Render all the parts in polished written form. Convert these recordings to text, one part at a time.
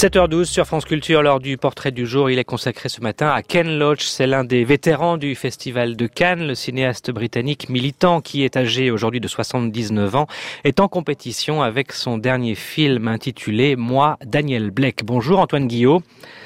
7h12 sur France Culture, lors du portrait du jour, il est consacré ce matin à Ken Loach. C'est l'un des vétérans du Festival de Cannes. Le cinéaste britannique militant, qui est âgé aujourd'hui de 79 ans, est en compétition avec son dernier film intitulé « Moi, Daniel Blake ». Bonjour Antoine Guillot.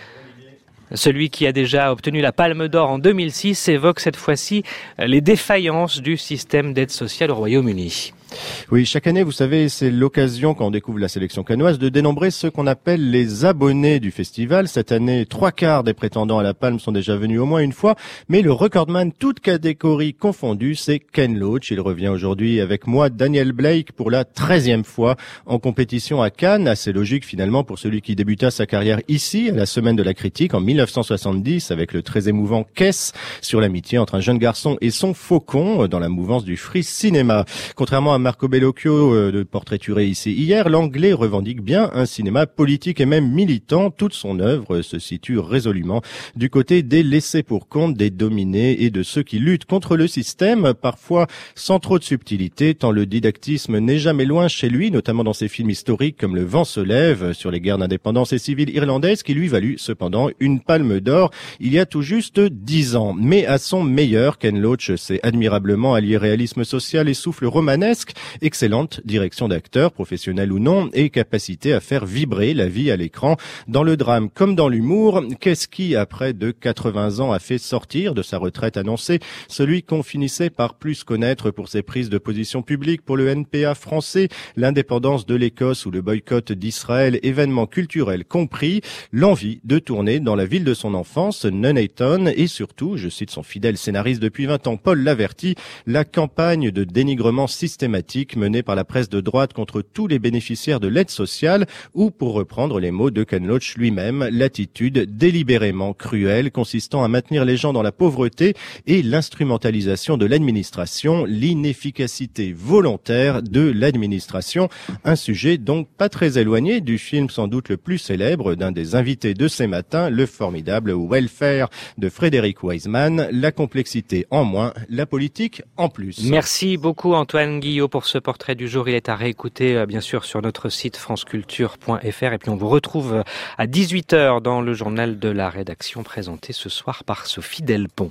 Celui qui a déjà obtenu la Palme d'Or en 2006 évoque cette fois-ci les défaillances du système d'aide sociale au Royaume-Uni. Oui, chaque année, vous savez, c'est l'occasion, quand on découvre la sélection cannoise, de dénombrer ce qu'on appelle les abonnés du festival. Cette année, 3/4 des prétendants à la Palme sont déjà venus au moins une fois, mais le recordman, toutes catégories confondues, c'est Ken Loach. Il revient aujourd'hui avec Moi, Daniel Blake, pour la 13e fois en compétition à Cannes. Assez logique, finalement, pour celui qui débuta sa carrière ici, à la Semaine de la Critique, en 1970, avec le très émouvant Kess, sur l'amitié entre un jeune garçon et son faucon, dans la mouvance du free cinéma. Contrairement à Marco Bellocchio, portraituré ici hier, l'anglais revendique bien un cinéma politique et même militant. Toute son œuvre se situe résolument du côté des laissés pour compte, des dominés et de ceux qui luttent contre le système, parfois sans trop de subtilité, tant le didactisme n'est jamais loin chez lui, notamment dans ses films historiques comme Le vent se lève, sur les guerres d'indépendance et civiles irlandaises, qui lui valut cependant une Palme d'Or il y a tout juste 10 ans. Mais à son meilleur, Ken Loach sait admirablement allier réalisme social et souffle romanesque, excellente direction d'acteur, professionnel ou non, et capacité à faire vibrer la vie à l'écran. Dans le drame comme dans l'humour, qu'est-ce qui, à près de 80 ans, a fait sortir de sa retraite annoncée celui qu'on finissait par plus connaître pour ses prises de position publiques pour le NPA français, l'indépendance de l'Écosse ou le boycott d'Israël, événements culturels compris, l'envie de tourner dans la ville de son enfance, Nuneaton, et surtout, je cite son fidèle scénariste depuis 20 ans, Paul Laverty, la campagne de dénigrement systématique menée par la presse de droite contre tous les bénéficiaires de l'aide sociale, ou, pour reprendre les mots de Ken Loach lui-même, l'attitude délibérément cruelle consistant à maintenir les gens dans la pauvreté et l'instrumentalisation de l'administration, l'inefficacité volontaire de l'administration. Un sujet donc pas très éloigné du film sans doute le plus célèbre d'un des invités de ces matins, le formidable Welfare de Frédéric Wiseman. La complexité en moins, la politique en plus. Merci beaucoup Antoine Guillot pour ce portrait du jour. Il est à réécouter bien sûr sur notre site franceculture.fr, et puis on vous retrouve à 18h dans le journal de la rédaction présenté ce soir par Sophie Delpont.